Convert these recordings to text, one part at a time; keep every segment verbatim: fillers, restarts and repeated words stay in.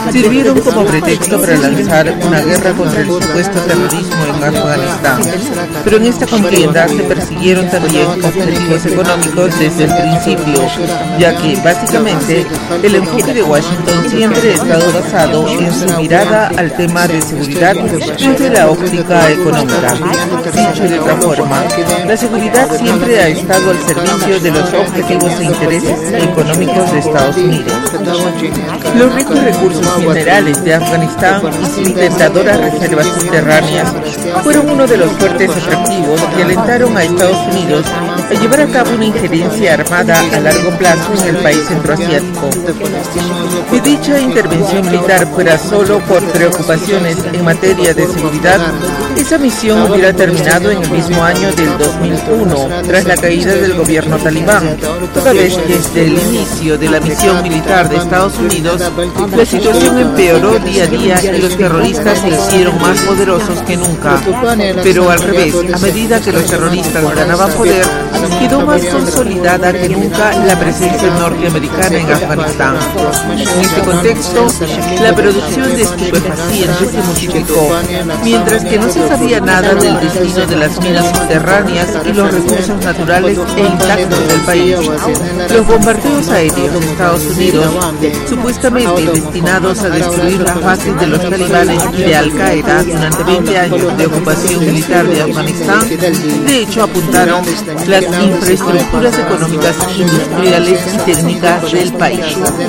sirvieron como pretexto para lanzar una guerra contra el supuesto terrorismo en Afganistán. Pero en esta contienda se persiguieron también objetivos económicos desde el principio, ya que básicamente el enfoque de Washington siempre ha estado basado en su mirada al tema de seguridad desde la óptica económica. Dicho de otra forma, la seguridad siempre ha estado al servicio de los objetivos e intereses económicos de Estados Unidos. Los ricos recursos minerales de Afganistán y sus tentadoras reservas subterráneas fueron uno de los fuertes atractivos que alentaron a Estados Unidos a llevar a cabo una injerencia armada a largo plazo en el país centroasiático. Si dicha intervención militar fuera solo por preocupaciones en materia de seguridad, esa misión hubiera terminado en el mismo año del dos mil uno, tras la caída del gobierno talibán, toda vez que desde el inicio de la misión militar de Estados Unidos, la situación empeoró día a día y los terroristas se hicieron más poderosos que nunca. Pero al revés, a medida que los terroristas ganaban poder, quedó más consolidada que nunca la presencia norteamericana en Afganistán. En este contexto, la producción de estupefacientes se multiplicó, mientras que no se sabía nada del destino de las minas subterráneas y los recursos naturales e intactos del país. Los bombardeos aéreos de Estados Unidos, supuestamente destinados a destruir las bases de los talibanes y de Al-Qaeda durante veinte años de ocupación militar de Afganistán, de hecho apuntaron las infraestructuras económicas, industriales y técnicas del país.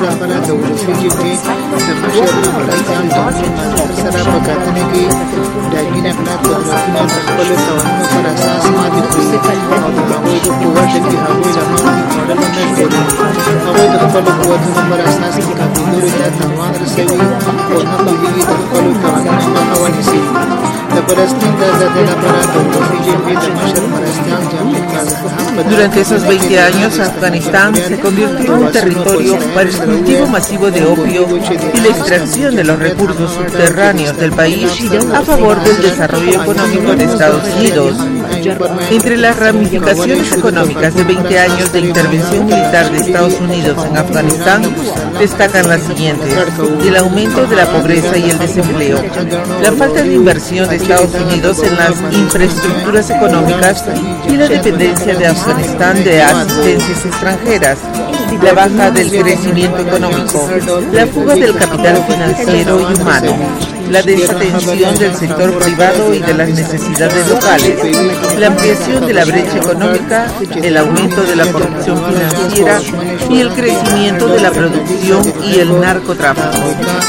Durante esos veinte años, Afganistán se convirtió en un territorio para el cultivo masivo de opio y la extracción de los recursos subterráneos del país a favor del desarrollo económico de Estados Unidos. Entre las ramificaciones económicas de veinte años de intervención militar de Estados Unidos en Afganistán destacan las siguientes: el aumento de la pobreza y el desempleo, la falta de inversión de Estados Unidos en las infraestructuras económicas y la dependencia de Afganistán de asistencias extranjeras, la baja del crecimiento económico, la fuga del capital financiero y humano, la desatención del sector privado y de las necesidades locales, la ampliación de la brecha económica, el aumento de la corrupción financiera y el crecimiento de la producción y el narcotráfico.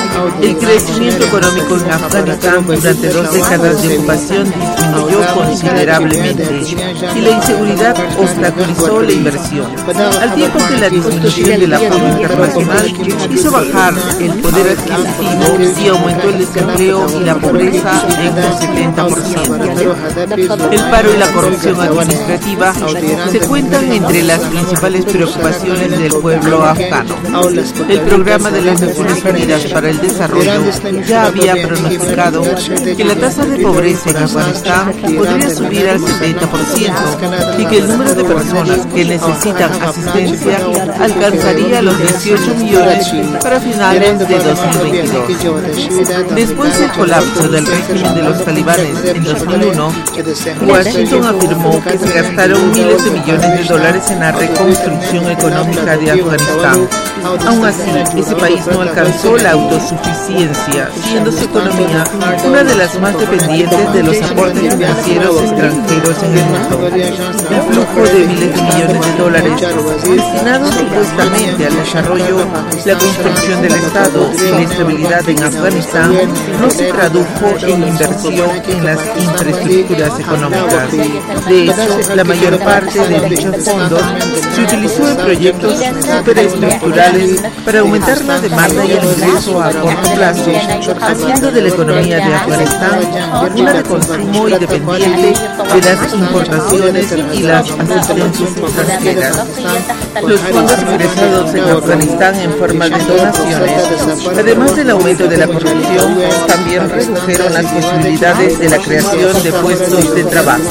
El crecimiento económico en Afganistán durante dos décadas de ocupación disminuyó considerablemente y la inseguridad obstaculizó la inversión, al tiempo que la disminución del apoyo internacional hizo bajar el poder adquisitivo y aumentó el desempleo y la pobreza en un setenta por ciento. El paro y la corrupción administrativa se cuentan entre las principales preocupaciones del pueblo afgano. El programa de las Naciones Unidas para el Desarrollo ya había pronosticado que la tasa de pobreza en Afganistán podría subir al setenta por ciento y que el número de personas que necesitan asistencia alcanzaría los dieciocho millones para finales de dos mil veintidós. Después del colapso del régimen de los talibanes en dos mil uno, Washington afirmó que se gastaron miles de millones de dólares en la reconstrucción económica de Afganistán. Aún así, ese país no alcanzó la autosuficiencia, siendo su economía una de las más dependientes de los aportes financieros extranjeros en el mundo. El flujo de miles de millones de dólares destinados supuestamente al desarrollo, la construcción del Estado y la estabilidad en Afganistán no se tradujo en inversión en las infraestructuras económicas. De hecho, la mayor parte de dichos fondos se utilizó en proyectos superestructurales para aumentar la demanda y el ingreso a corto plazo, haciendo de la economía de Afganistán una de consumo y dependiente de las importaciones y las asistencias extranjeras. Los fondos ingresados en Afganistán en forma de donaciones, además del aumento de la corrupción, también redujeron las posibilidades de la creación de puestos de trabajo.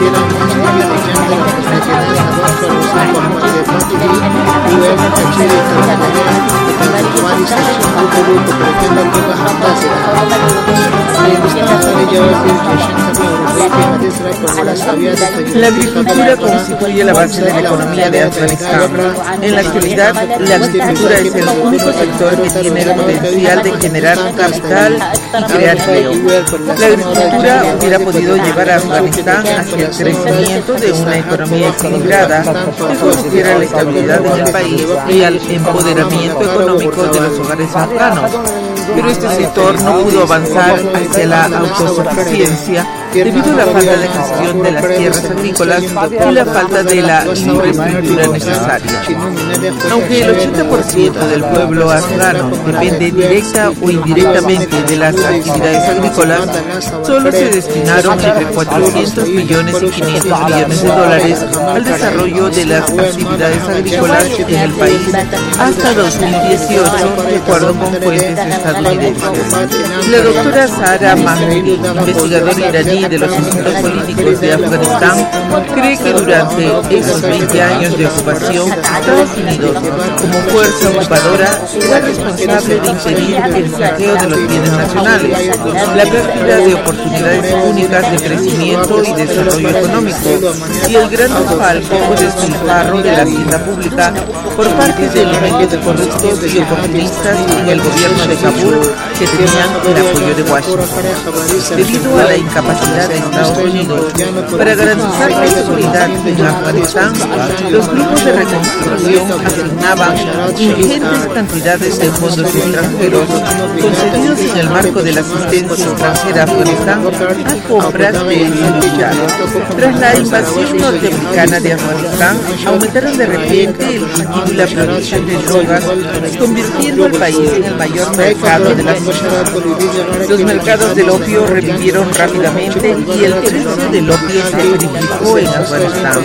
La agricultura constituye la base de la economía de Afganistán. En la actualidad, la agricultura es el único sector que tiene el potencial de generar capital y crear empleo. La agricultura hubiera podido llevar a Afganistán hacia el crecimiento de una economía equilibrada que conduciera a la estabilidad en el país y al empoderamiento económico de los hogares afganos. Pero este sector no pudo avanzar hacia la autosuficiencia debido a la falta de gestión de las tierras agrícolas y la falta de la infraestructura necesaria. Aunque el ochenta por ciento del pueblo afgano depende directa o indirectamente de las actividades agrícolas, solo se destinaron entre cuatrocientos millones y quinientos millones de dólares al desarrollo de las actividades agrícolas en el país hasta dos mil dieciocho, de acuerdo con fuentes estadounidenses. La doctora Sara Mahmoudi, investigadora iraní de los asuntos políticos de Afganistán, cree que durante esos veinte años de ocupación, Estados Unidos, como fuerza ocupadora, era responsable de impedir el saqueo de los bienes nacionales, la pérdida de oportunidades únicas de crecimiento y desarrollo económico, y el gran desfalco o despilfarro de la hacienda pública por parte de elementos corruptos y oportunistas en el gobierno de Kabul que tenían el apoyo de Washington. Debido a la incapacidad de Estados Unidos para garantizar la seguridad en Afganistán, los grupos de reconstrucción asignaban ingentes cantidades de fondos extranjeros concedidos en el marco de la asistencia extranjera a Afganistán a compras de militar. Tras la invasión norteamericana de Afganistán, aumentaron de repente el cultivo y la producción de drogas, convirtiendo al país en el mayor mercado de la sociedad. Los mercados del opio revivieron rápidamente y el precio del opio se triplicó en Afganistán.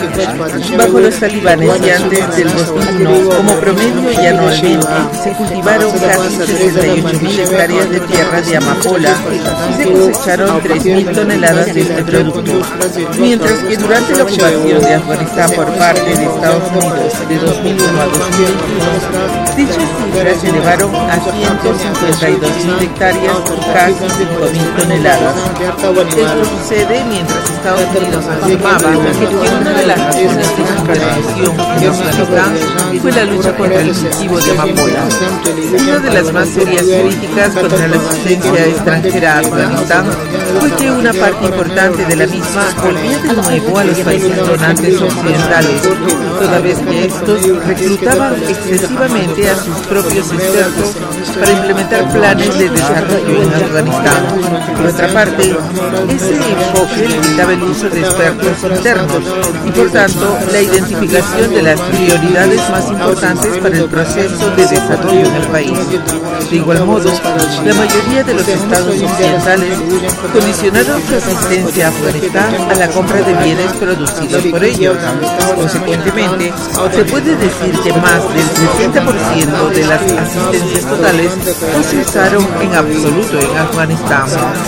Bajo los talibanes y antes del dos mil uno, como promedio y anualmente, se cultivaron casi sesenta y ocho mil hectáreas de tierra de amapola y se cosecharon tres mil toneladas de este producto. Mientras que durante la ocupación de Afganistán por parte de Estados Unidos de dos mil uno a dos mil veintiuno, dichas cifras se elevaron a ciento cincuenta y dos mil hectáreas por casi cinco mil toneladas. Esto sucede mientras Estados Unidos afirmaba que una de las razones de su intervención en Afganistán fue la lucha contra el cultivo de amapola. Una de las más serias críticas contra la asistencia extranjera a Afganistán fue que una parte importante de la misma volvía de nuevo a los países donantes occidentales, toda vez que estos reclutaban excesivamente a sus propios expertos para implementar planes de desarrollo en Afganistán. Por otra parte, ese enfoque limitaba el uso de expertos internos y, por tanto, la identificación de las prioridades más importantes para el proceso de desarrollo en el país. De igual modo, la mayoría de los estados occidentales condicionaron su asistencia a Afganistán a la compra de bienes producidos por ellos. Consecuentemente, se puede decir que más del sesenta por ciento de las asistencias totales no se usaron en absoluto en Afganistán.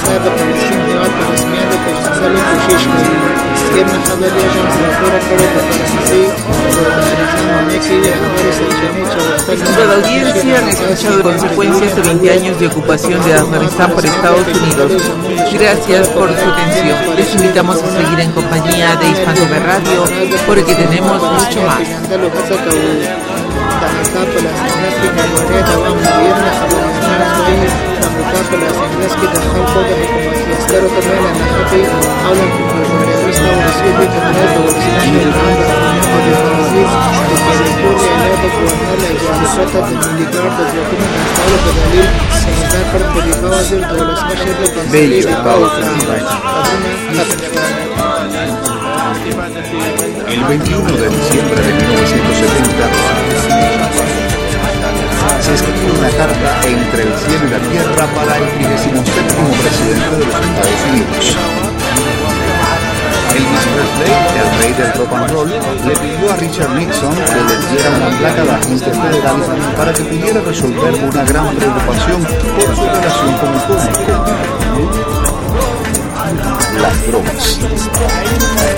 Estimada audiencia, han escuchado consecuencias de veinte años de ocupación de Afganistán por Estados Unidos. Gracias por su atención. Les invitamos a seguir en compañía de Hispanoamérica Radio porque tenemos mucho más. Bello, el veintiuno de diciembre de mil novecientos setenta se escribió una carta entre el cielo y la tierra para el trigésimo séptimo presidente de los Estados Unidos. Elvis Presley, el rey del rock and roll, le pidió a Richard Nixon que le diera una placa de agente federal para que pudiera resolver una gran preocupación por su relación con el público: las drogas.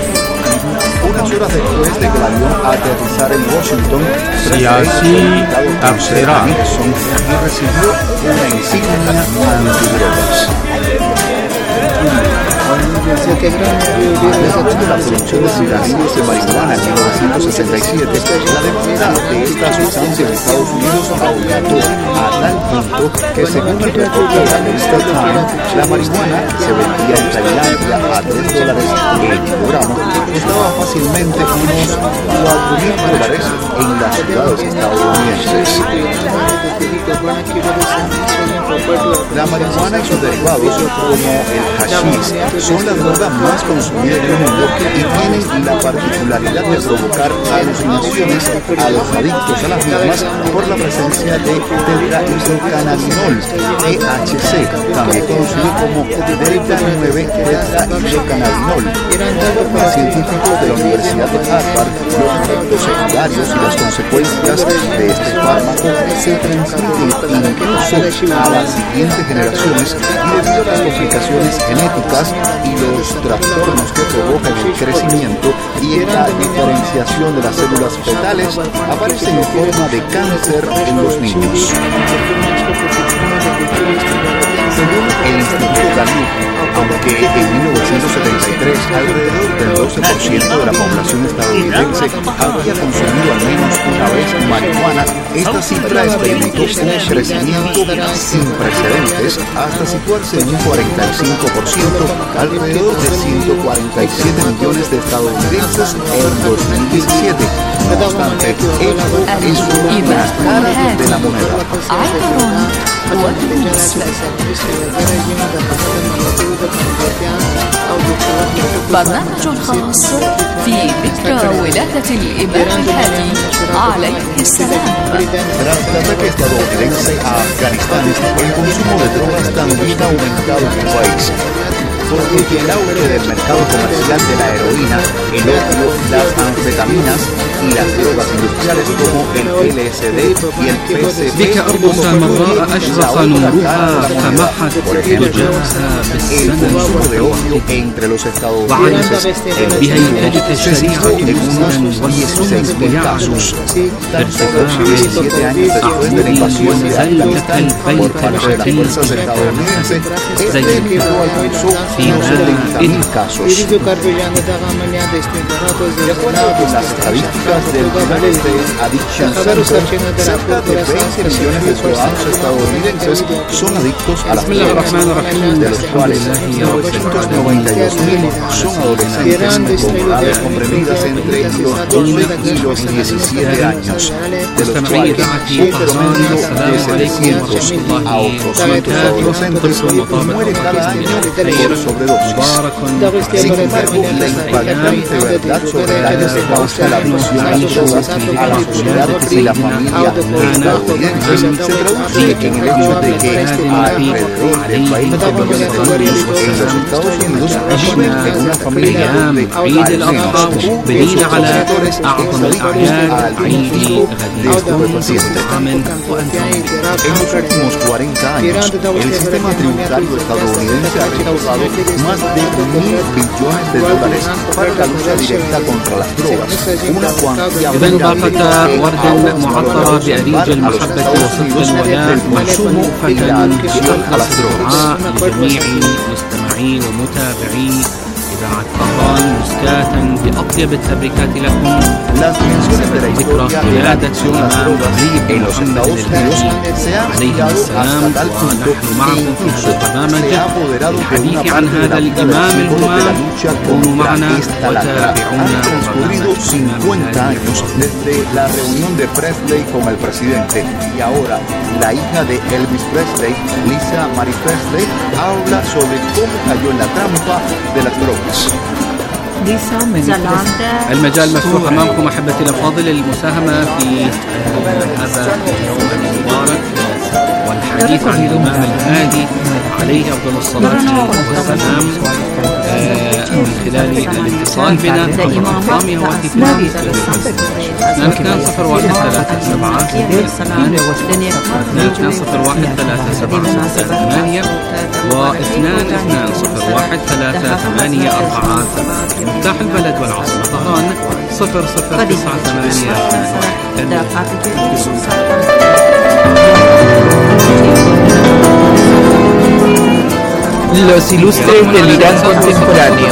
aterrizar en Washington سياسي تبصرة Nixon y recibió una insignia antidrogas. Desde la producción de cigarrillos de marihuana en mil novecientos sesenta y siete, la demanda de esta sustancia en Estados Unidos aumentó a tal punto que, según el reporte de la revista Time, la marihuana se vendía en Tailandia a tres dólares el kilogramo, costaba fácilmente unos cuatro mil dólares en las ciudades estadounidenses. La marihuana y sus derivados, como el hashish, son la droga más consumida en el mundo y tienen la particularidad de provocar alucinaciones a los adictos a las mismas por la presencia de tetrahidrocannabinol, T H C, también conocido como delta nueve tetrahidrocannabinol. Los científicos de la Universidad de Harvard, los efectos secundarios y las consecuencias de este fármaco se transmiten incluso a las siguientes generaciones y debido a las complicaciones genéticas y los trastornos que provocan el crecimiento y en la diferenciación de las células fetales, aparecen en forma de cáncer en los niños. Según el Instituto Gallup, aunque en mil novecientos setenta y tres alrededor del doce por ciento de la población estadounidense había consumido al menos una vez marihuana, esta cifra experimentó un crecimiento sin precedentes hasta situarse en un cuarenta y cinco por ciento, alrededor de ciento cuarenta y siete millones de estadounidenses en dos mil diecisiete. No obstante, esto es una cara de la moneda. برنامج خاص في ذكرى ولادة الإمام الهادي عليه السلام. Tras el ataque estadounidense a Afganistán, el consumo de drogas también ha aumentado en el país. Porque el auge del mercado comercial de la heroína, el opio, las anfetaminas y las drogas industriales como el L S D y el P C P, بك أرض سامراء أشرق نورها فمحت دجاها consumo de opio بالسنة entre los estadounidenses بهيئتك الشريعة en unos dieciséis mil casos. diecisiete años después de la invasión de Afganistán por parte de las fuerzas estadounidenses, este número alcanzó unos setenta mil casos. De acuerdo con las estadísticas del United Addiction Center, cerca de veinte millones de ciudadanos estadounidenses son adictos a las drogas, de los cuales novecientos noventa y dos mil son adolescentes con edades comprendidas entre los doce y los diecisiete años, de los cuales un promedio de setecientos a ochocientos adolescentes muere cada año por sobredosis. Sin embargo, la impactante verdad sobre el daño que causa la adicción a las drogas a la sociedad y la familia estadounidenses se traduce en el hecho de que alrededor de veinte millones de niños en los Estados Unidos viven en una familia donde عيد الأضحى دليل على أعظم الأعياد عيد غدير عام وأنتم. En los últimos cuarenta años, el sistema tributario estadounidense ha recaudado más de mil billones de dólares para la lucha directa contra las drogas, una cuantía إذن باقة ورد معطرة بأريج المحبة وصدق الولاء محشومة بأخلص الدعاء لجميع مستمعي ومتابعي إذاعة طهران مسكاتا بأطيب التبريكات لكم. Las dimensiones de la historia de la adicción a las drogas en los Estados Unidos se han ampliado hasta tal punto que incluso se ha apoderado de una parte de la vida del símbolo de la lucha contra esta lacra. Han transcurrido cincuenta años desde la reunión de Presley con el presidente y ahora la hija de Elvis Presley, Lisa Marie Presley, habla sobre cómo cayó en la trampa de las drogas. المجال مفتوح أمامكم أحبتي الأفاضل للمساهمة في هذا اليوم المبارك والحديث عن الإمام الهادي عليه أفضل الصلاة والسلام من خلال الاتصال بنا عبر أرقام هواتفنا اثنان اثنان صفر واحد ثلاثة سبعة اثنان اثنان صفر واحد ثلاثة سبعة ستة ثمانية واثنان اثنان صفر واحد ثلاثة ثمانية أربعة. مفتاح البلد والعاصمة طهران صفر صفر تسعة ثمانية. Los ilustres del Irán contemporáneo.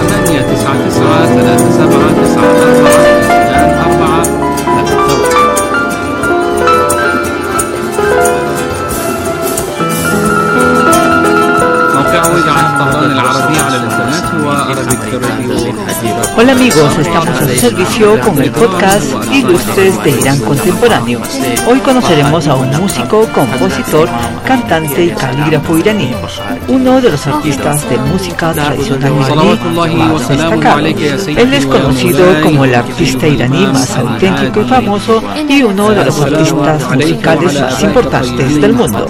Hola amigos, estamos en servicio con el podcast Ilustres de Irán Contemporáneo. Hoy conoceremos a un músico, compositor, cantante y calígrafo iraní, uno de los artistas de música tradicional iraní más destacados. Él es conocido como el artista iraní más auténtico y famoso y uno de los artistas musicales más importantes del mundo.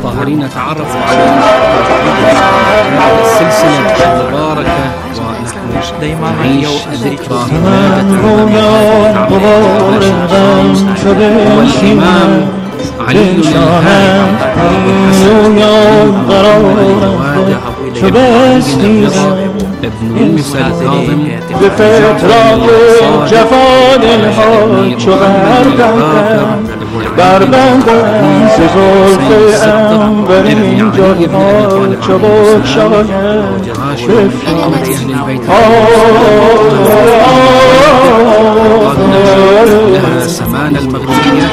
علي ابن موسى الكاظم بفترة جفان الحج شغردك بربندن زلف أنبرین جلال چبک شاید لها سمانة المغربية.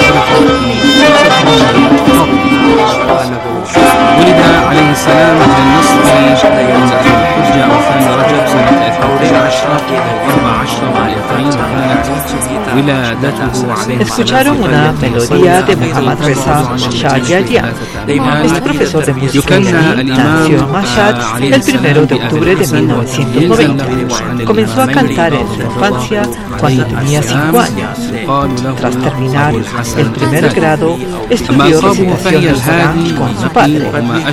ولد عليه السلام في النصف الحجة أو ثاني رجب سنة اثنتين عشرة أربع عشرة ومئتين، وكانت ولادته عليه Escucharon una melodía de Mohammad Reza Shahjarian. Este profesor de música iraní nació en Mashhad el primero de octubre de mil novecientos noventa. Comenzó a cantar en su infancia cuando tenía cinco años. Tras terminar el primer grado, estudió recitación del Corán con su padre.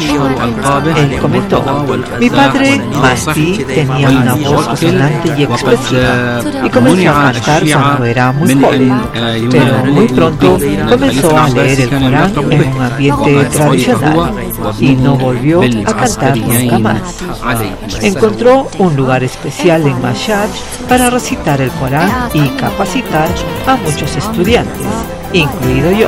Él comentó: mi padre, Mahdi, tenía una voz resonante y expresiva y comenzó a cantar cuando era muy joven, pero muy pronto comenzó a leer el Corán en un ambiente tradicional y no volvió a cantar nunca más. Encontró un lugar especial en Mashhad para recitar el Corán y capacitar a muchos estudiantes, incluido yo.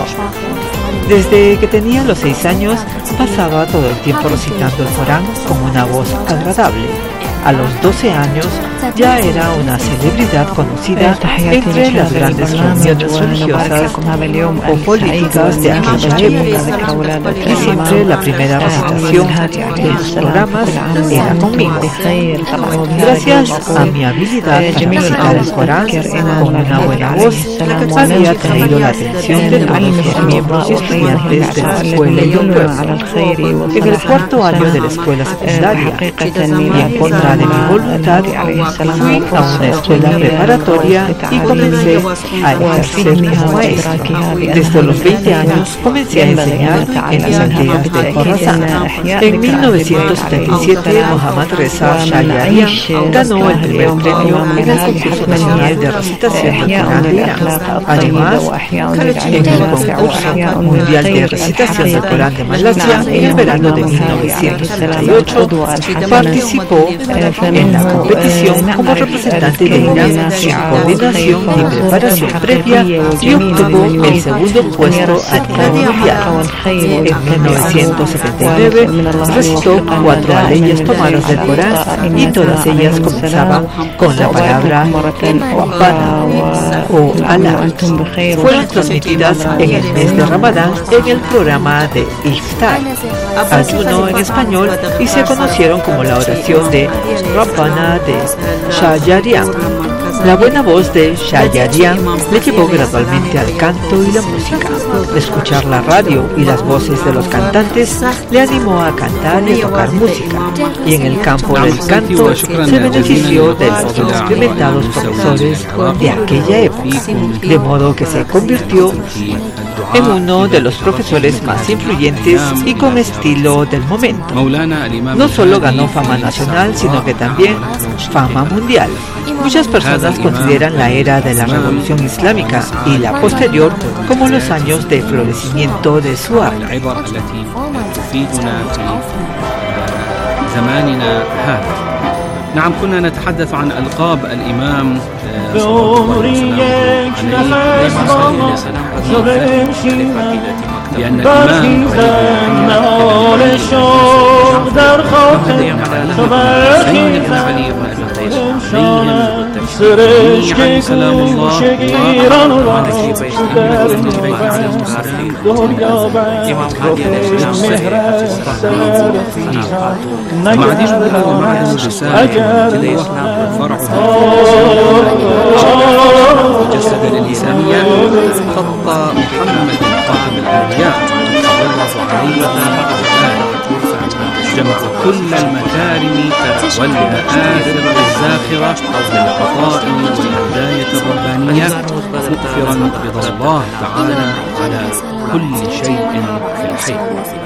Desde que tenía los seis años, pasaba todo el tiempo recitando el Corán con una voz agradable. A los doce años ya era una celebridad conocida entre las grandes reuniones religiosas o políticas de aquella época, y siempre la primera recitación de los programas era conmigo. Gracias a mi habilidad para recitar el Corán con una buena voz, había traído la atención de todos los miembros y estudiantes de la escuela y del pueblo. En el cuarto año de la escuela secundaria, y en contra de mi voluntad, fui a una escuela preparatoria y comencé a ejercer como maestro. Desde los veinte años comencé a enseñar en las aldeas de Khorasán. En mil novecientos setenta y siete, Mohammad Reza Shahjarian ganó el primer premio en el concurso nacional de recitación del Corán de Irán. Además, en el concurso mundial de recitación del Corán de Malasia en el verano de mil novecientos setenta y ocho, participó en la competición como representante de Irán sin coordinación y preparación previa y obtuvo el segundo puesto a nivel mundial. En mil novecientos setenta y nueve recitó cuatro aleyas tomadas del Corán y todas ellas comenzaban con la palabra Rabbana o Alá. Fueron transmitidas en el mes de Ramadán en el programa de Iftar, ayuno en español, y se conocieron como la oración de Rabbana de Shahjarian. La buena voz de Shahjarian le llevó gradualmente al canto y la música. Escuchar la radio y las voces de los cantantes le animó a cantar y a tocar música, y en el campo del canto se benefició de los experimentados profesores de aquella época, de modo que se convirtió en uno de los profesores más influyentes y con estilo del momento. No solo ganó fama nacional, sino que también fama mundial. Muchas personas consideran la era de la Revolución Islámica y la posterior como los años de florecimiento de su arte. نعم، كنا نتحدث عن ألقاب الإمام صلى الله عليه وسلم لأن الإمام علي بن أبي طالب عليهم سلام الله معدن معدن الرسالة فرعها جسد الإنسانية خط محمد خاتم الأنبياء الله عليه جمع كل المكارم والمآثر الزاخرة للقضاء والهداية الربانية مؤثرا رضا الله تعالى على كل شيء في الحي.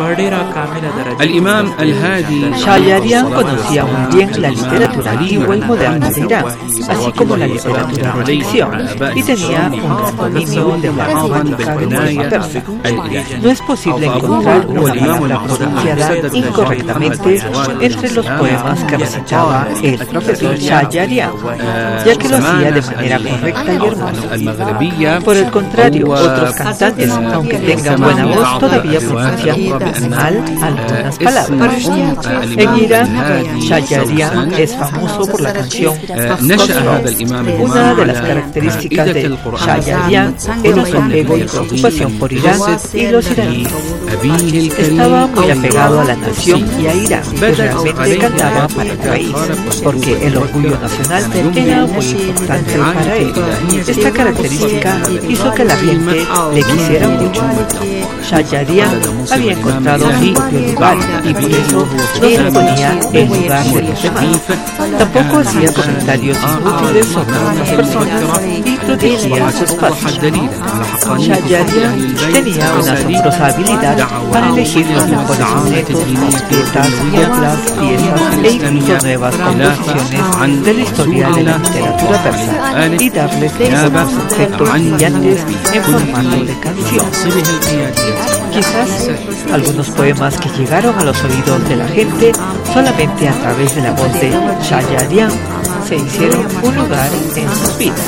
الإمام الهادي Shajarian conocía muy bien la literatura antigua y moderna de Irán, así como la literatura de ficción, y tenía un gran dominio de la gramática del poema persa. No es posible encontrar una palabra pronunciada incorrectamente entre los poemas que recitaba el profesor Shajarian, ya que lo hacía de manera correcta y hermosa. Por el contrario, otros cantantes, aunque tengan buena voz, todavía pronuncian mal algunas palabras. En Irán, Shajarian es famoso por la canción Khosrow. Una de las características de Shajarian era su apego y preocupación por Irán y los iraníes. Estaba muy apegado a la nación y a Irán, y realmente cantaba para el país, porque el orgullo nacional era muy importante para él. Esta característica hizo que la gente le quisiera mucho. Shajarian había encontrado su propio lugar y por eso no se ponía en lugar de los demás. Tampoco hacía comentarios inútiles sobre otras personas y protegía su espacio. Shajarian tenía una asombrosa habilidad para elegir los mejores sonetos, poetas, coplas, piezas e incluso nuevas composiciones de la historia de la literatura persa y darles nuevos objetos brillantes en formato de canción. Quizás algunos poemas que llegaron a los oídos de la gente solamente a través de la voz de Shajarian se hicieron un lugar en sus vidas.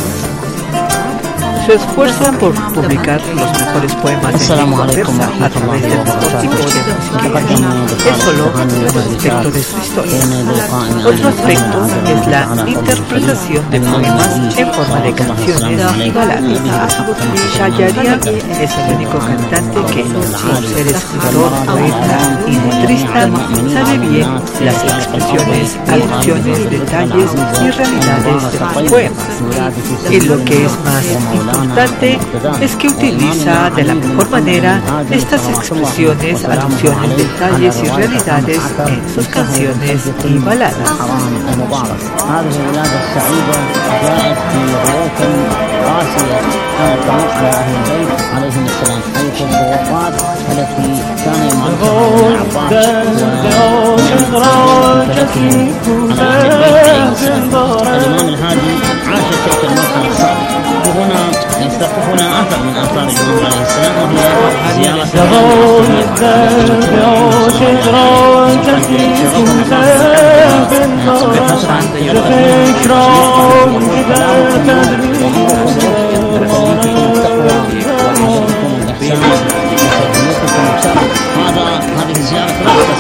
Su esfuerzo por publicar los mejores poemas en lengua persa a través del mejor tipo de música es solo un aspecto de su historia. Otro aspecto es la interpretación de poemas en forma de canciones y baladas. Shajarian es el único cantante que, sin ser escritor, poeta y letrista, sabe bien las expresiones, alusiones, detalles y realidades de los poemas. Y lo que es más importante es que utiliza de la mejor manera estas expresiones, alusiones, detalles y realidades en sus canciones y baladas. هنا يستحقنا أثر من آثار الإمام عليه السلام وهي هذا هذه الزيارة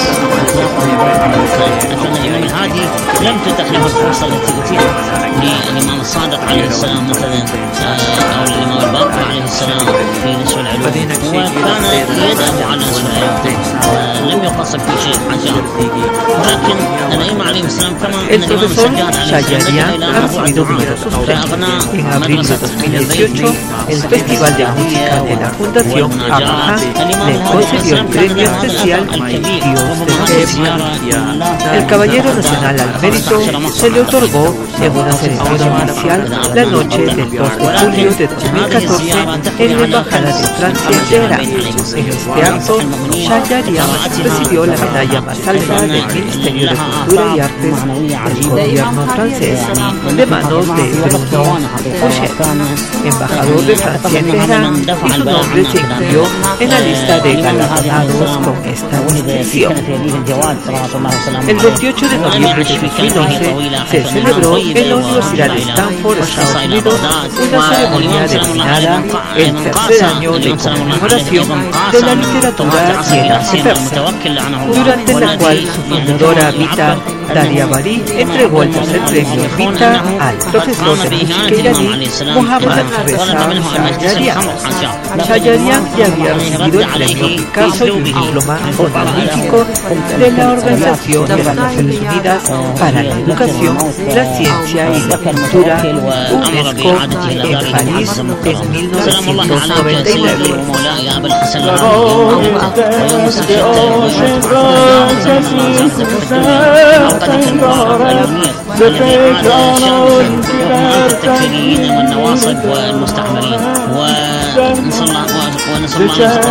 عشان الإمام الهادي لم تتح له الفرصة التي أتيحت للإمام الصادق عليه السلام مثلا أو الإمام الباقر عليه السلام في نصف العلوم، وكان يدعو على نصف العلوم، لم يقصد في شيء عجاب. ولكن الأئمة عليهم السلام كما El profesor Shajarian ha recibido numerosos premios. En abril de dos mil dieciocho, el Festival de Música de la Fundación Abraham le concedió el premio especial Dios de Época. El Caballero Nacional al Mérito se le otorgó en una ceremonia oficial la noche del dos de julio de dos mil catorce en la Embajada de Francia en Teherán. En este acto, Shajarian recibió la medalla más alta del Ministerio de Cultura y Artes del gobierno francés de manos de Bruno Fouchet, embajador de Francia en Teherán, y su nombre se incluyó en la lista de galardonados con esta distinción. El veintiocho de noviembre de dos mil once se celebró en la Universidad de Stanford, Estados Unidos, una ceremonia denominada el tercer año de conmemoración de la literatura y el arte persa, durante la cual su fundadora Vita Dariabari entregó el tercer premio Vita al profesor de música iraní Mohammad Reza Shajarian. Shajarian ya había recibido el premio Picasso y un diploma honorífico de la Organización de las Naciones Unidas para la Educación, la Ciencia y la Cultura, UNESCO, en París en mil novecientos noventa y nueve. التكفيريين والنواصب والمستعمرين ونسأل الله ونسأل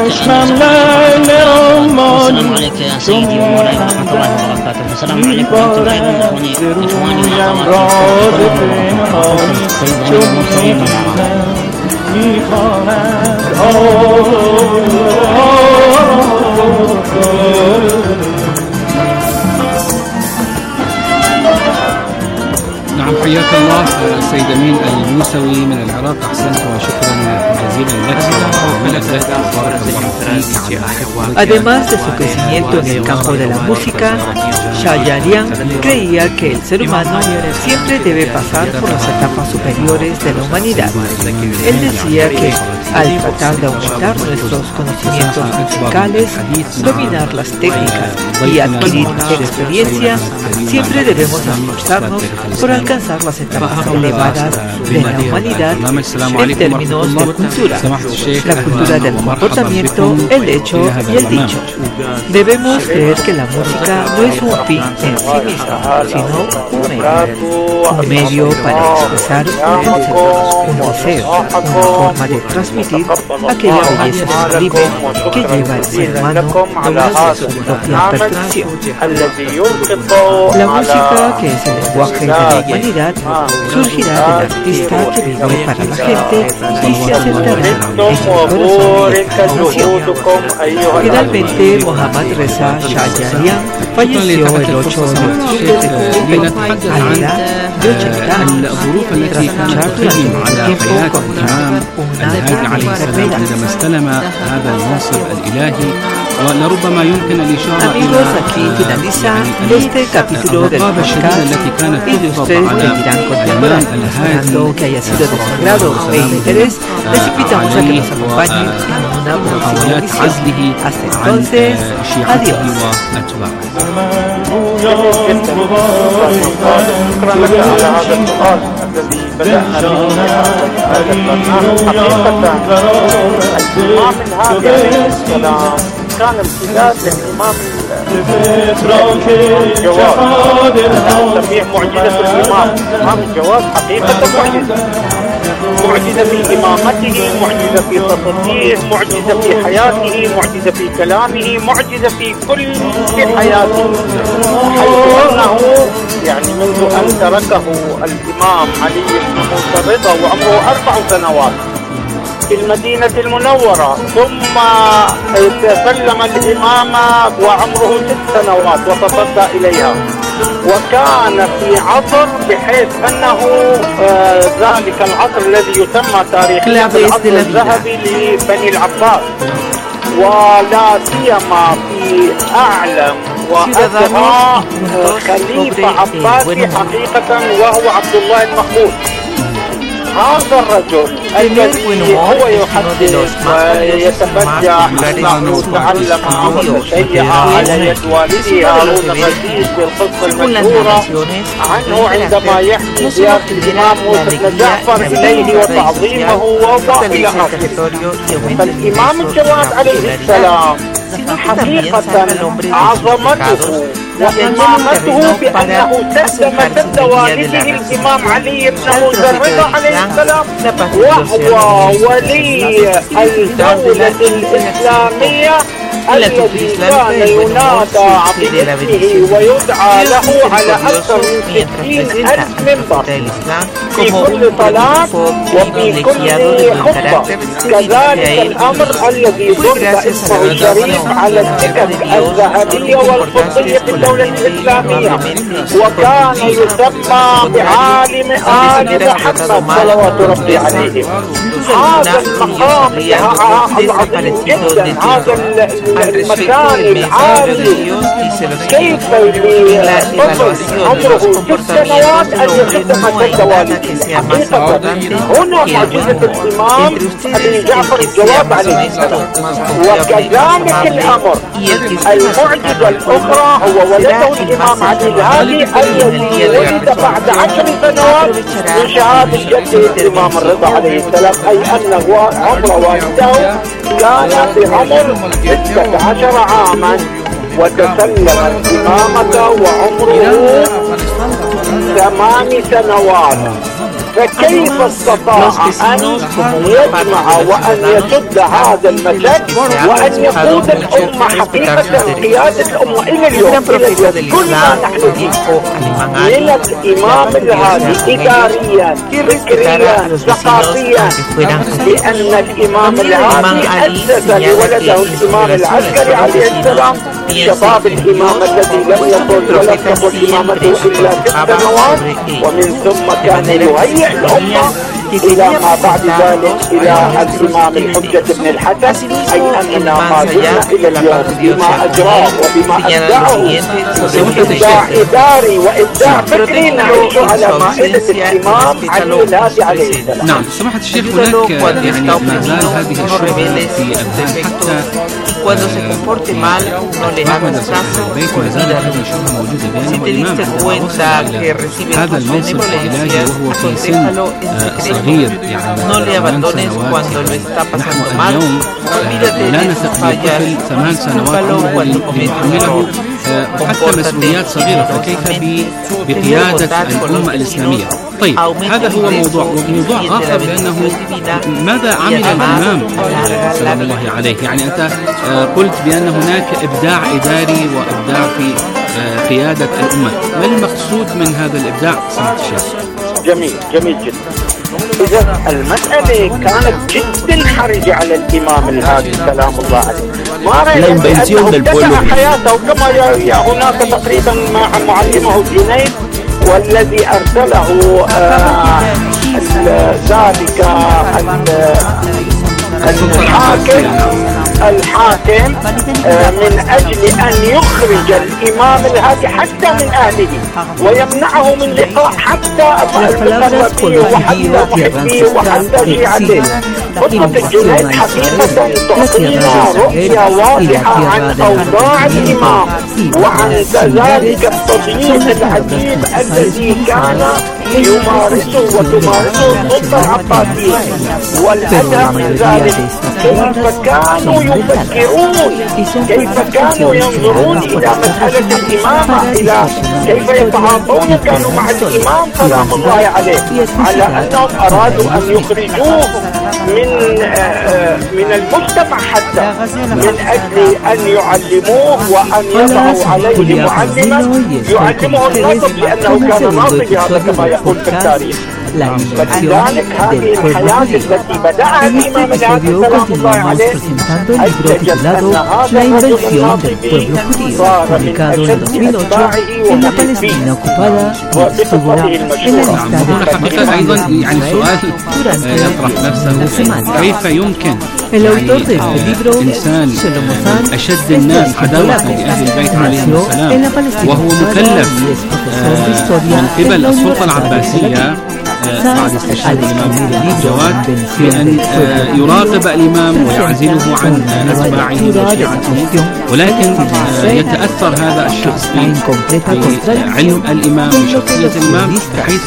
الله السلام عليك يا سيدي ومولاي ورحمة الله وبركاته. السلام عليكم ورحمة الله وبركاته. نعم، حياك الله السيد أمين الموسوي من العراق. أحسنت وشكرا جزيلا لك. Además de su crecimiento en el campo de la música, Shajarian creía que el ser humano siempre debe pasar por las etapas superiores de la humanidad. Él decía que al tratar de aumentar nuestros conocimientos musicales, dominar las técnicas y adquirir experiencia, siempre debemos esforzarnos por alcanzar las etapas elevadas de la humanidad en términos de cultura, la cultura del comportamiento, el hecho y el dicho. Debemos creer que la música no es un fin en sí mismo, sino un medio, un medio para expresar un sentimiento, un deseo, una forma de transmitir aquella belleza sublime que lleva el ser humano a su propia perfección. La música, que es el lenguaje de la humanidad, surgirá del artista que vive para la gente y se asentará en el corazón de la nación. Finalmente, Mohammad Reza Shajarian falleció el ocho de octubre a la edad de ochenta años, tras luchar durante mucho tiempo contra una enfermedad. عندما استلم هذا المنصب الإلهي. ولربما يمكن الإشارة Amigos, aquí finaliza este capítulo del podcast y ustedes pedirán continuarán. Esperando que haya sido de su agrado e interés, les invitamos a que nos acompañen en una próxima edición. Hasta entonces, adiós. شكرا لك على هذا السؤال الذي بدأنا به هذا البرنامج. حقيقة الإمام الهادي عليه السلام كان امتداد للإمام الجواد. أنا أسميه معجزة الإمام. الإمام الجواد حقيقة معجزة، معجزة في إمامته، معجزة في تصديه، معجزة في حياته، معجزة في كلامه، معجزة في كل حياته، حيث أنه يعني منذ أن تركه الإمام علي بن موسى الرضا وعمره أربع سنوات في المدينة المنورة، ثم تسلم الإمامة وعمره ست سنوات وتصدى إليها، وكان في عصر بحيث أنه آه ذلك العصر الذي يسمى تاريخيا بالعصر الذهبي لبني العباس، ولا سيما في أعلم وأسرى خليفة عباسي حقيقة وهو عبد الله المخبول. هذا الرجل الذي هو يحدث ويتبجح أنه تعلم وتشيع على يد والده هارون الرشيد بالقصة المشهورة عنه عندما يحكي زيارة الإمام موسى بن جعفر إليه وتعظيمه ووضع إلى آخره. فالإمام الجواد عليه السلام حقيقة عظمته وإمامته بأنه سلم سد والده الإمام علي بن موسى الرضا عليه السلام، وهو ولي الدولة الإسلامية الذي كان ينادى باسمه ويدعى له على أكثر من ستين ألف منبر في كل صلاة وفي كل خطبة. كذلك الأمر الذي ضم اسمه الشريف على السكك الذهبية والفضية في الدولة الإسلامية، وكان يسمى بعالم آل محمد صلوات ربي عليه. هذا المقام العظيم جدا، هذا المكان العالي، كيف لطفل عمره ست سنوات أن يخدم مسجد والده؟ حقيقة هنا معجزة الإمام ابن جعفر الجواد عليه السلام. وكذلك الأمر المعجزة الأخرى هو ولده الإمام علي الهادي الذي ولد بعد عشر سنوات من شهادة جده الإمام الرضا عليه السلام، أي أنه عمر والده كان بعمر ستة عشر عاما وتسلم الإمامة وعمره ثمان سنوات. فكيف استطاع أن يجمع وأن يسد هذا المسد وأن يقود الأمة حقيقة قيادة الأمة إلى اليوم؟ إلى اليوم كل ما نحن فيه من الإمام الهادي إداريا فكريا ثقافيا، لأن الإمام الهادي أسس لولده الإمام العسكري عليه السلام شباب الإمام الذي لم يطل ولم تكن إمامته إلا ست سنوات، ومن ثم كان يهيئ الأمة إلى ما بعد ذلك إلى الإمام الحجة بن الحسن، أي أننا ما زلنا إلى اليوم بما أجراه وبما أبدعه من إبداع إداري وإبداع فكري نعيش على مائدة الإمام علي الهادي عليه السلام. نعم سماحة الشيخ، هناك يعني ما زال هذه الشبهة في أذهان حتى cuando se comporte mal no le hagan caso. Si te diste cuenta que recibe instrucción de violencia, aconséjalo en secreto. No le abandones cuando lo está pasando mal. Olvídate de sus fallas. Discúlpalo cuando comete errores. حتى مسؤوليات صغيرة، فكيف بقيادة الأمة الإسلامية؟ طيب هذا هو موضوع. موضوع آخر بأنه ماذا عمل الإمام سلام الله عليه؟ يعني أنت قلت بأن هناك إبداع إداري وإبداع في قيادة الأمة، ما المقصود من هذا الإبداع سمعت الشيخ؟ جميل جميل جدا. إذا المسألة كانت جدا حرجة على الإمام الهادي سلام الله عليه، ما رأيه بأنه ابتدع حياته كما هناك تقريبا مع معلمه جنيد، والذي أرسله آه ذلك الحاكم الحاكم آه من أجل أن يخرج الإمام الهادي حتى من أهله ويمنعه من لقاء حتى المقربين وحتى محبيه وحتى شيعته. خطبة الجنيد حقيقة تعطينا رؤية واضحة عن أوضاع الإمام وعن ذلك التضييق العجيب الذي كان يمارسه وتمارسه السلطة العباسية. والأدهى من ذلك كيف كانوا يفكرون، كيف كانوا ينظرون إلى مسألة الإمامة، إلى كيف يتعاطون كانوا مع الإمام سلام الله عليه، على أنهم أرادوا أن يخرجوه من من المجتمع حتى من أجل أن يعلموه وأن يضعوا عليه معلما يعلمه النصب، لأنه كان ناصبا كما يقول في التاريخ. فلذلك هذه الحياة التي بدأها الإمام الهادي سلام الله عليه أجدت أن هذا الرجل الناصبي صار من أشد أتباعه ومحبيه وبخطته المشهورة. هنا حقيقة أيضا يعني سؤال يطرح نفسه، كيف يمكن يعني إنسان أشد الناس عداوة لأهل البيت عليهم السلام وهو مكلف من قبل السلطة العباسية بعد استشهاد الإمام الجواد بأن يراقب الإمام ويعزله عن أتباعه وشيعته، ولكن يتأثر هذا الشخص بعلم الإمام وشخصية الإمام بحيث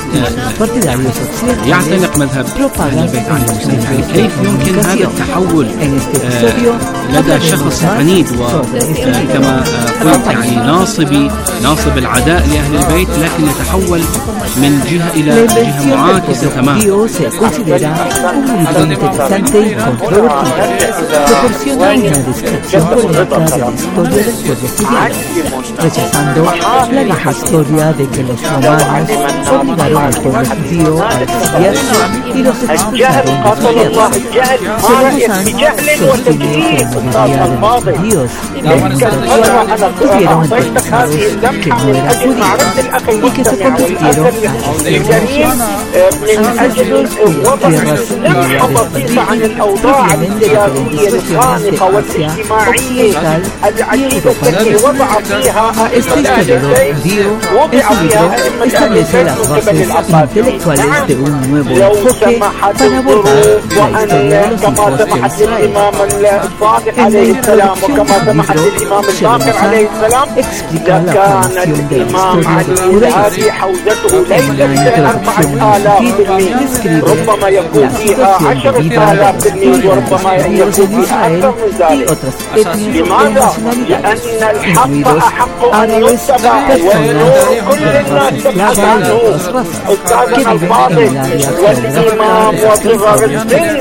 يعتنق مذهب أهل البيت عليهم السلام. كيف يمكن هذا التحول لدى شخص عنيد وكما قلت يعني ناصبي ناصب العداء لأهل البيت، لكن يتحول من جهة إلى جهة معارضة معاكسة تماما. se considera un libro interesante y controvertido. Proporciona una descripción correcta de la historia del pueblo judío, rechazando la vieja historia de que los romanos obligaron al pueblo judío a exiliarse y los expulsaron de su tierra. Solomon sostiene que la mayoría de los judíos del mundo actual tuvieron antepasados que no eran judíos y que se convirtieron a cristianos. Ancestros cuyas tierras provienen de diferentes regiones de Asia Occidental y Europa Central. Este historiador judío en su libro establece las bases intelectuales de un nuevo enfoque para abordar la historia de los hijos de Israel. En la introducción del libro, Shlomo explica la formación de la historia del judaísmo. En la introducción al describe la situación de vida de los judíos en Israel y otras etnias o nacionalidades, incluidos árabes, personas de raza eslava y otras razas que viven en el área geográfica del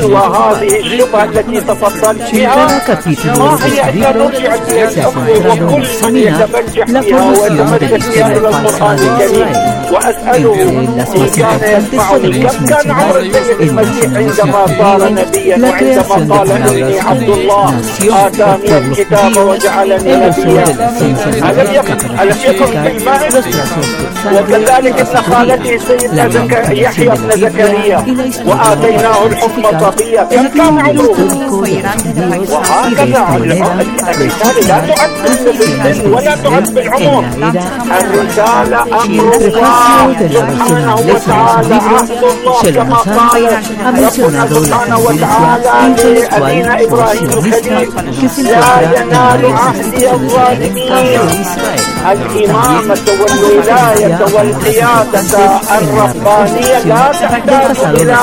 En cada capítulo de este libro se ha centrado en examinar la formación de la historia falsa de Israel. Entre las más importantes podemos mencionar el nacimiento judío, la creación de palabras como nación o pueblo judío, el uso de la ciencia geográfica para justificar los trazos de sangre, las judías, la manipulación de la Biblia y la historia para justificar el cambio histórico de los judíos y de esta manera legitimar asesinos de Israel en la era y el prefacio de la versión inglesa de su libro, Shlomo ha mencionado la tendencia intelectual sionista que se encuentra en varias instituciones académicas de Israel. الإمامة والولاية والقيادة الربانية لا تحتاج إلى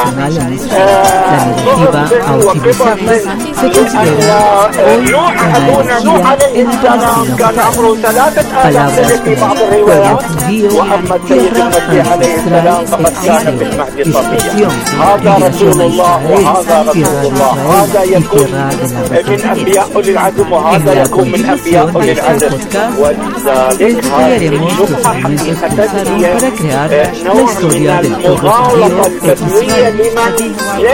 نوح أبونا نوح عليه السلام كان عمره ثلاثة آلاف سنة في بعض الروايات، وأما السيد المسيح عليه السلام فقد كان في المهد صبيا. هذا رسول الله وهذا رسول الله، هذا يكون من أنبياء أولي العزم وهذا يكون من أنبياء أولي العزم. Estudiaremos los elementos que usaron para crear la historia del pueblo judío en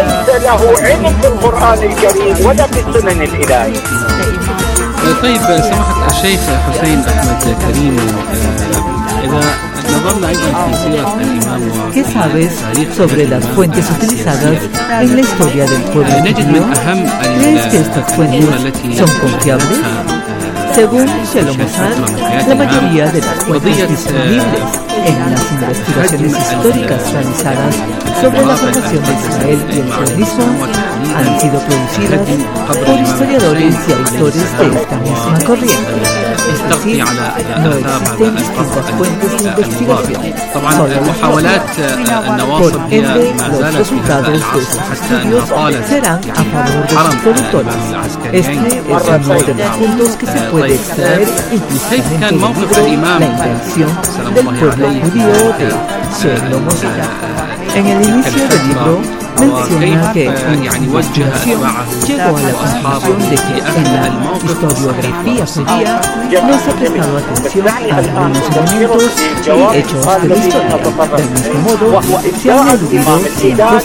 Israel. طيب سمحت الشيخ حسين أحمد كريم، إذا نظرنا أيضا في سيرة الإمام ¿Qué sabes sobre las fuentes utilizadas en la historia del pueblo judío? ¿Crees que estas fuentes son confiables? Según Shlomo, la mayoría de las fuentes disponibles en las investigaciones históricas realizadas sobre la formación de Israel y el sionismo han sido producidas por historiadores y autores de esta misma corriente. Es decir, no existen distintas fuentes de investigación. Solo por ende, los resultados de estos estudios serán a favor de sus productores. Este es uno de los puntos que se puede extraer implícitamente del libro La invención del pueblo judío de Shlomo. En el inicio del libro menciona que en su investigación llegó a la conclusión de que en la historiografía judía no se ha prestado atención a algunos elementos y hechos de la historia. Del mismo modo, se han eludido ciertos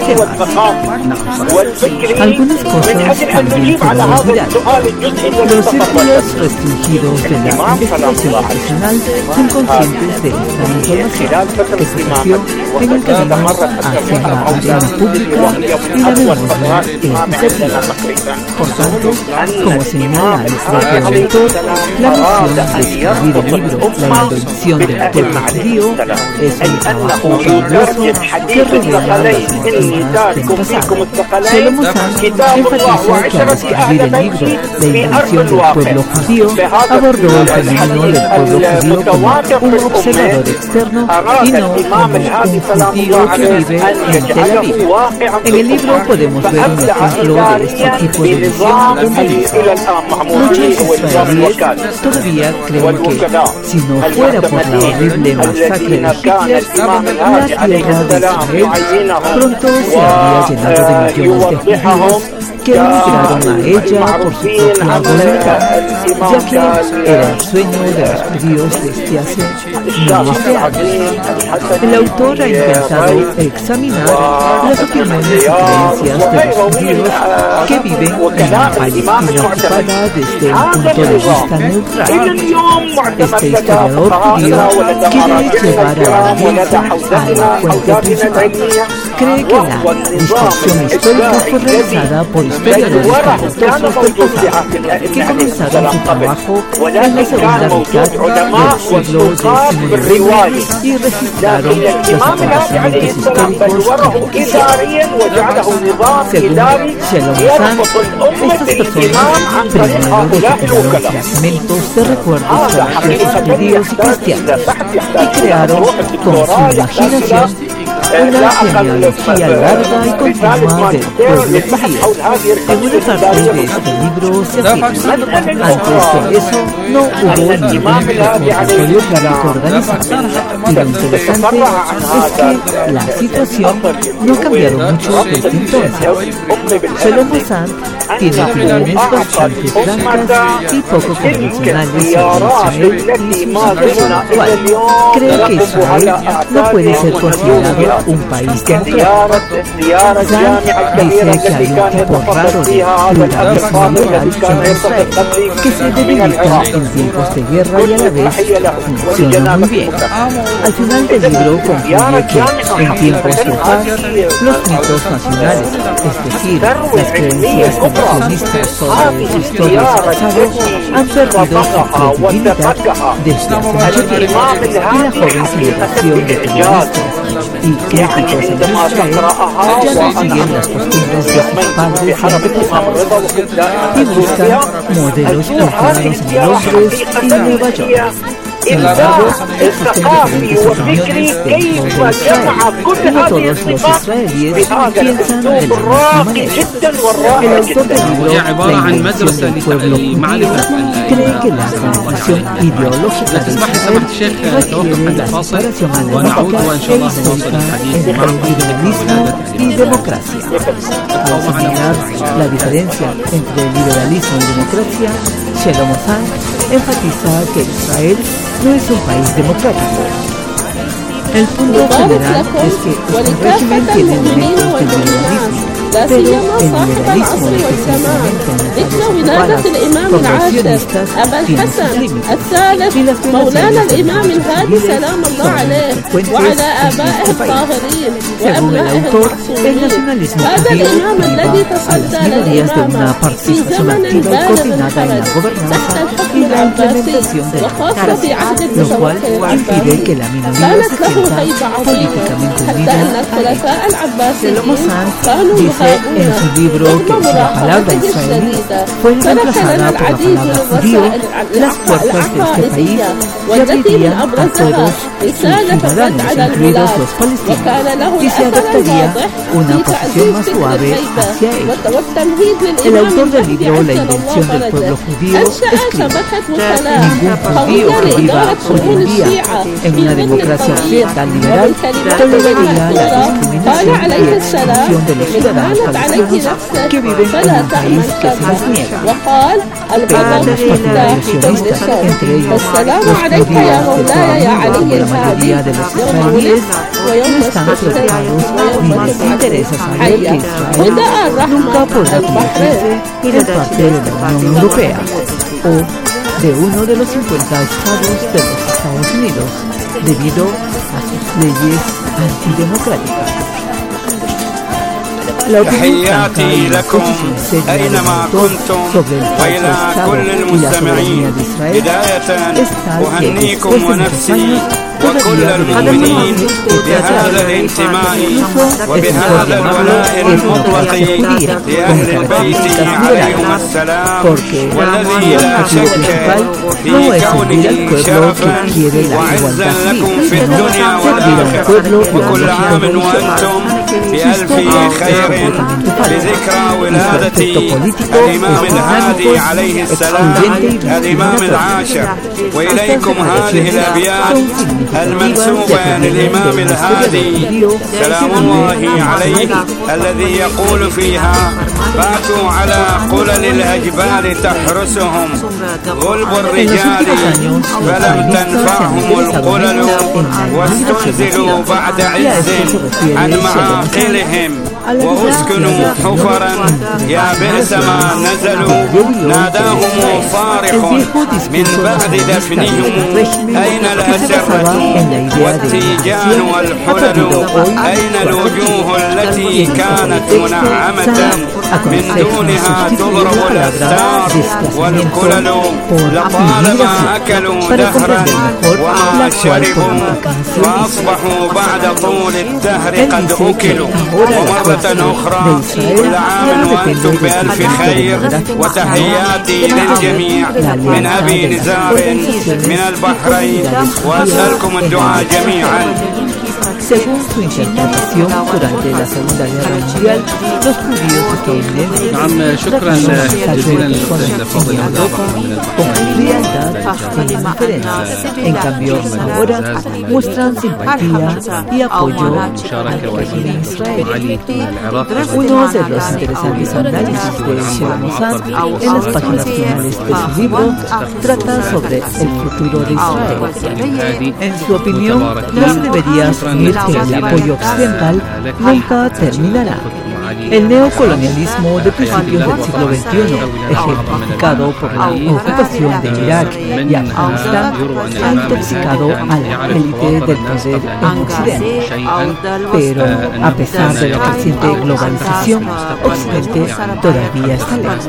temas. Algunas cosas también fueron olvidadas. Los círculos restringidos de la investigación profesional son conscientes de esta información que se cogió en el camino hacia la arena pública y la memoria ejecutiva. Por tanto, como señala el propio autor, la misión de escribir el libro La invención del pueblo judío es un trabajo riguroso que revela las mentiras del pasado. Shlomo enfatiza que al escribir el libro La invención del pueblo judío abordó el fenómeno del pueblo judío como un observador externo y no como un judío que vive en Tel Aviv. En el libro podemos ver un ejemplo de este tipo de visión donde dice: muchos israelíes todavía creen que si no fuera por la horrible masacre de Hitler, la tierra de Israel pronto se habría llenado de millones de judíos que emigraron a ella por su propia voluntad, ya que era el sueño de los judíos desde hace miles de años. El autor ha intentado examinar las opiniones y creencias de los judíos que viven en la Palestina ocupada desde un punto de vista neutral. Este historiador judío quiere llevar a la audiencia a la fuente principal. Cree que la descripción histórica fue realizada por historiadores talentosos del pasado que comenzaron su trabajo en la segunda mitad del siglo diecinueve y registraron los acontecimientos históricos que según Shalom Zahn, estas personas primero recuperaron fragmentos de recuerdos religiosos judíos y cristianos y crearon con su imaginación una genealogía larga y continua del pueblo judío. En una parte de este libro se afirma: antes de eso no hubo ningún repositorio público organizado. Y lo interesante es que la situación no ha cambiado mucho desde entonces. Shalom Zahn tiene opiniones bastante francas y poco convencionales sobre Israel y su situación actual. Cree que Israel no puede ser considerado un país democrático. Zahn dice que hay un tipo raro de pluralismo liberal en Israel que se debilita en tiempos de guerra y a la vez funciona muy bien. Al final del libro concluye que en tiempos de paz los mitos nacionales, es decir, las creencias coleccionistas sobre su historia y pasado, han perdido su credibilidad desde hace mucho tiempo, y la joven generación de periodistas y críticos en Israel ya no siguen las costumbres de sus padres y antepasados y buscan modelos inspirados en Londres y Nueva York. Sin embargo, existen diferentes opiniones dentro de Israel. No todos los israelíes piensan de la misma manera. El autor del libro La invención del pueblo judío cree que la transición ideológica de Israel requiere la separación analítica e histórica entre liberalismo y democracia. Al señalar la diferencia entre liberalismo y democracia, Shalom Zahn enfatiza que Israel no es un país democrático. El punto general es que este régimen tiene elementos del liberalismo, pero el liberalismo del que se implementa en las ocupadas conversionistas tiene sus límites, y las violaciones de derechos civiles son muy frecuentes en este país. Según el autor, el nacionalismo judío lleva a las minorías de una participación activa y coordinada en la gobernanza y la implementación de la democracia, lo cual impide que la minoría se sienta políticamente unida. Shalom Zahn dice en su libro que si la palabra israelí fue reemplazada por la palabra judío, las puertas de este país se abrirían a todos sus ciudadanos, incluidos los palestinos, y se adoptaría una posición más suave hacia ellos. El autor del libro La invención del pueblo judío escribe: ningún judío que viva hoy en día en una democracia occidental liberal toleraría la discriminación y la exclusión de los ciudadanos palestinos que viven en un país que se les niega. Pero los partidarios sionistas, entre ellos los judíos del Talmud, como la mayoría de los israelíes, no están preocupados ni les interesa saber que Israel nunca podrá convertirse en parte de la Unión Europea o de uno de los cincuenta estados de los Estados Unidos debido a sus leyes antidemocráticas. La opinión franca y la posición seria del autor sobre el falso Estado y la soberanía de Israel es tal que después de muchos años todavía debemos بهذا الانتماء وبهذا الولاء المطلق لأهل البيت عليهم السلام والذي لا شك في كونه شرفا وعزا لكم في الدنيا والآخرة وكل عام وأنتم بألف خير بذكرى ولادة الإمام الهادي عليه السلام الإمام العاشر. وإليكم هذه الأبيات المنسوبة للإمام الهادي سلام الله عليه، الذي يقول فيها: باتوا على قلل الأجبال تحرسهم غلب الرجال فلم تنفعهم القلل، واستنزلوا بعد عز عن معاقلهم وأسكنوا حفرا يا بئس ما نزلوا. ناداهم صارخ من بعد دفنهم: أين الأسرة والتيجان والحلل؟ أين الوجوه التي كانت منعمة من دونها تضرب الأستار والكلل؟ لطالما أكلوا دهرا وما شربوا فأصبحوا بعد طول الدهر قد أكلوا. ومرة أخرى كل عام وأنتم بألف خير، وتحياتي للجميع من أبي نزار من البحرين، وأسألكم الدعاء جميعا. Según su interpretación, durante la Segunda Guerra Mundial, los judíos estadounidenses نعم شكرا جزيلا للأستاذ فاضل con frialdad e indiferencia. En cambio, ahora muestran simpatía y apoyo al régimen israelí. Uno de los interesantes análisis de Sheva Mossad en las páginas finales de su libro trata sobre el futuro de Israel. En su opinión, no se debería asumir que el apoyo occidental nunca terminará. El neocolonialismo de principios del siglo veintiuno, ejemplificado por la ocupación de Irak y Afganistán, ha intoxicado a la élite del poder en Occidente. Pero, a pesar de la creciente globalización, Occidente todavía está lejos.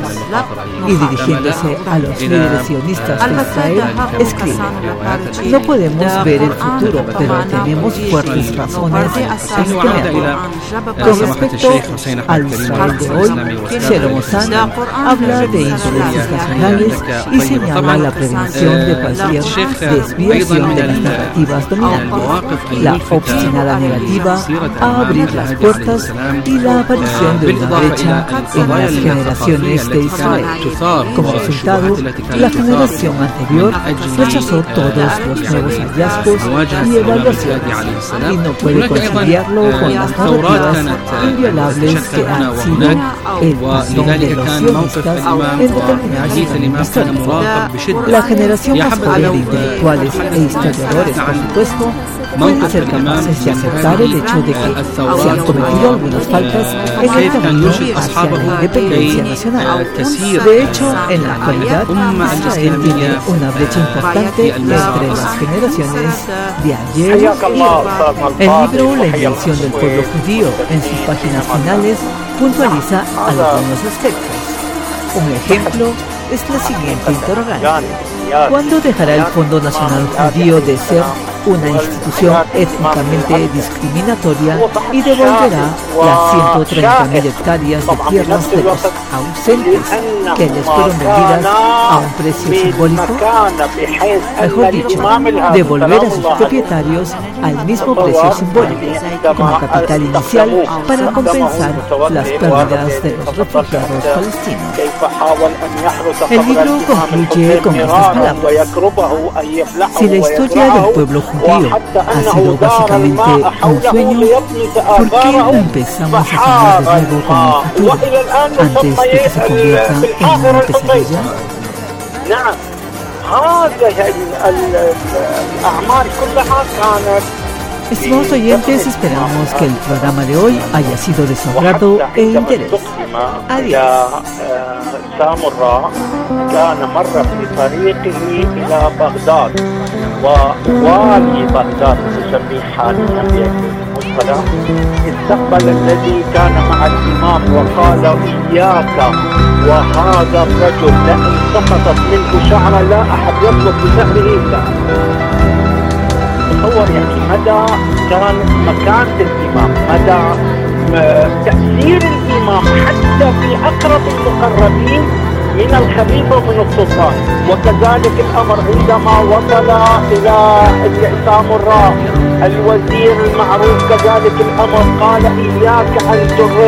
Y dirigiéndose a los líderes sionistas de Israel, escribe: no podemos ver el futuro, pero tenemos fuertes razones para tenerlo. Con respecto al Israel de hoy, Sheva Mossad habla de intereses nacionales y señala la prevención de cualquier desviación de las narrativas dominantes, la obstinada negativa a abrir las puertas y la aparición de una brecha en las generaciones de Israel. Como resultado, la generación anterior rechazó todos los nuevos hallazgos y evaluaciones y no puede conciliarlo con las narrativas inviolables que han sido el bastón de los sionistas en determinados momentos históricos. La generación más joven de intelectuales e historiadores, por supuesto, pueden ser capaces de aceptar el hecho de que se han cometido algunas faltas en el camino hacia la independencia nacional. De hecho, en la actualidad, Israel tiene una brecha importante entre las generaciones de ayer y hoy. El libro La invención del pueblo judío, en sus páginas finales, puntualiza algunos aspectos. Un ejemplo es la siguiente interrogante: ¿cuándo dejará el Fondo Nacional Judío de ser una institución étnicamente discriminatoria y devolverá las ciento treinta mil hectáreas de tierras de los ausentes que les fueron vendidas a un precio simbólico? Mejor dicho, devolver a sus propietarios al mismo precio simbólico como capital inicial para compensar las pérdidas de los refugiados palestinos. El libro concluye con estas palabras: si la historia del pueblo judío ha sido básicamente un sueño, ¿por qué no empezamos a soñar de nuevo con el futuro antes de que se convierta en una pesadilla? Estimados oyentes, esperamos que el programa de hoy haya sido de su agrado e interés. Adiós. ووالي بغداد نسميه حاليا بالمصطلح استقبل الذي كان مع الإمام وقال: إياك وهذا الرجل لئن سقطت منه شعرة لا أحد يطلب بسهره إلا. تصور يعني مدى كان مكانة الإمام، مدى تأثير الإمام حتى في أقرب المقربين من الخليفة ومن السلطان. وكذلك الأمر عندما وصل إلى سامراء الوزير المعروف، كذلك الأمر قال إياك أن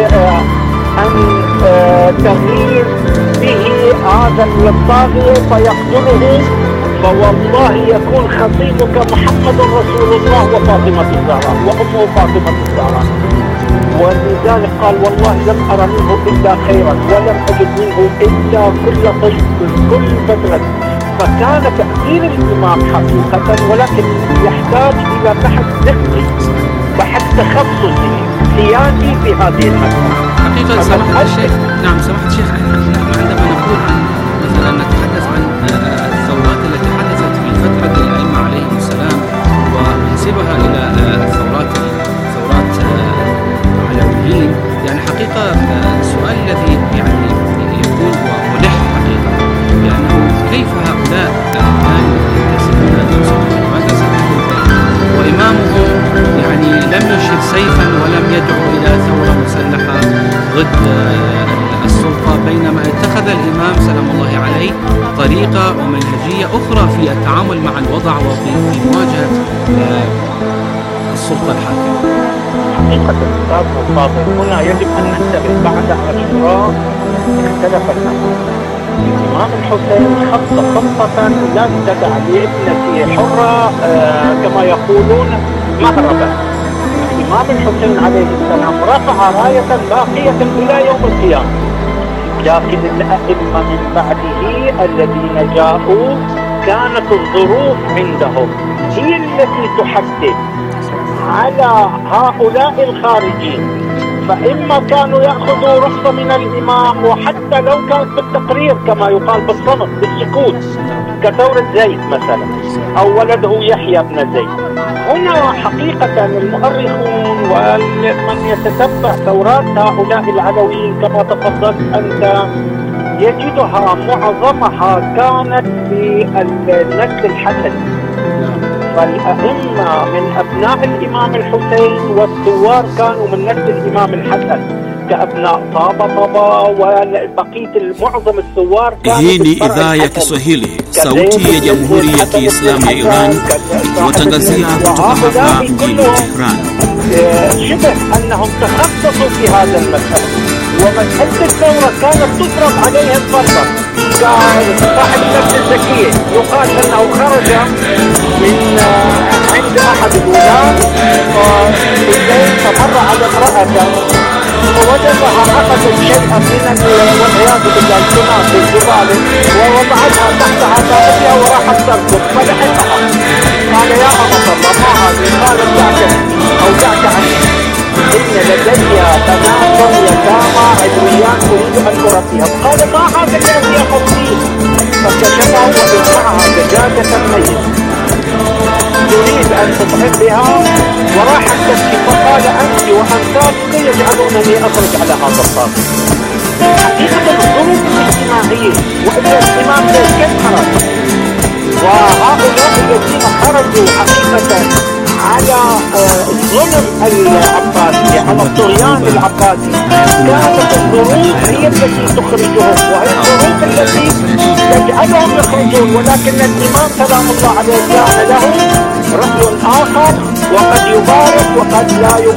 أن تغير به هذا الطاغية فيقتله، فوالله يكون خطيبك محمد رسول الله وفاطمة الزهراء وأمه فاطمة الزهراء. ولذلك قال والله لم أرى منه إلا خيرا ولم أجد منه إلا كل طيب كل فترة. فكان تأثير الإمام حقيقة، ولكن يحتاج إلى بحث دقيق، بحث تخصصي سياسي في هذه المسألة. حقيقة سماحة الشيخ، نعم سماحة الشيخ، عندما نقول عن مثلا نتحدث عن الثورات التي حدثت في فترة الأئمة عليهم السلام وننسبها إلى الثورات ثورات العلويين، يعني حقيقة السؤال الذي يعني يكون وملح حقيقة، لأنه كيف هؤلاء الآن ينتسبون لمدرسة الحوثي وإمامهم يعني لم يشر سيفا ولم يدعو إلى ثورة مسلحة ضد السلطة، بينما اتخذ الإمام سلام الله عليه طريقة ومنهجية أخرى في التعامل مع الوضع وفي مواجهة السلطة الحاكمة. حقيقة الأستاذ الفاضل، هنا يجب أن ننتبه. بعد عاشوراء اختلف الأمر. الإمام الحسين خط خطة لم تدع لابنته حرة آه كما يقولون مهربا. الإمام الحسين عليه السلام رفع راية باقية إلى يوم القيامة، لكن الأئمة من بعده الذين جاءوا كانت الظروف عندهم هي التي تحدد على هؤلاء الخارجين، فإما كانوا يأخذوا رخصة من الإمام وحتى لو كانت بالتقرير كما يقال بالصمت بالسكوت، كثورة زيد مثلا أو ولده يحيى بن زيد. هنا حقيقة المؤرخون ومن يتتبع ثورات هؤلاء العلويين كما تفضلت أنت يجدها معظمها كانت في النسل الحسني. فالأئمة من أبناء الإمام الحسين والثوار كانوا من نسل الإمام الحسن كأبناء طابة طابة وبقية المعظم الثوار كانوا. Hii ni idhaa ya Kiswahili, sauti ya Jamhuri ya Kiislamu ya Iran, ikiwatangazia kutoka hapa mjini Tehran. شبه أنهم تخصصوا في هذا المسألة، ومسألة الثورة كانت تفرض عليها الفرضة. كان صاحب النفس الزكية يقال أنه خرج من عند أحد الولاة بالليل فمر على امرأة ووجدها أخذت شيئا من والعياذ بالله الكناس الجبال ووضعتها تحتها ثابتها وراحت تركض فلحقها. قال يا أمة الله ما هذه؟ قالت دعك أو دعك عني، إن لدي بنات يتامى عدويان أريد أن أربيهم. قال ما هذا الذي يقضيه؟ فكشفها وإذ معها دجاجة ميتة تريد أن تطعم بها وراحت تبكي، فقال أنت وأنسابك يجعلونني أخرج على هذا الطاقم. حقيقة الظروف الاجتماعية وإلا الإمام ليش كيف خرج؟ وهؤلاء الذين خرجوا حقيقة على الظلم العباسي على الطغيان العباسي كانت الظروف هي التي تخرجهم وهي الظروف التي تجعلهم يخرجون، ولكن الإمام سلام الله عليه كان له رأي آخر وقد يبارك وقد لا يبارك.